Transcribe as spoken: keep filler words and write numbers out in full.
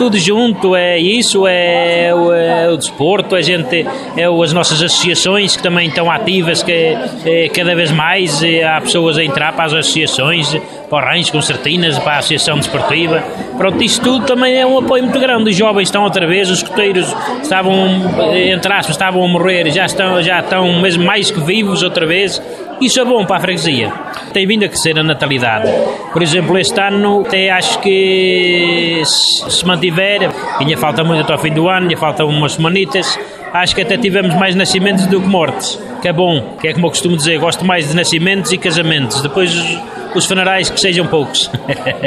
tudo junto, é isso, é o, é o desporto, a gente, é as nossas associações que também estão ativas, que é, cada vez mais há pessoas a entrar para as associações, para o Rancho Concertinas, para a Associação Desportiva. Pronto, isto tudo também é um apoio muito grande. Os jovens estão outra vez, os escoteiros estavam, entre aspas, estavam a morrer, já estão, já estão mesmo mais que vivos outra vez. Isso é bom para a freguesia. Tem vindo a crescer a natalidade. Por exemplo, este ano até acho que se mantiver, ainda falta muito até ao fim do ano, ainda faltam umas semanitas, acho que até tivemos mais nascimentos do que mortes, que é bom, que é como eu costumo dizer, gosto mais de nascimentos e casamentos, depois os, os funerais que sejam poucos.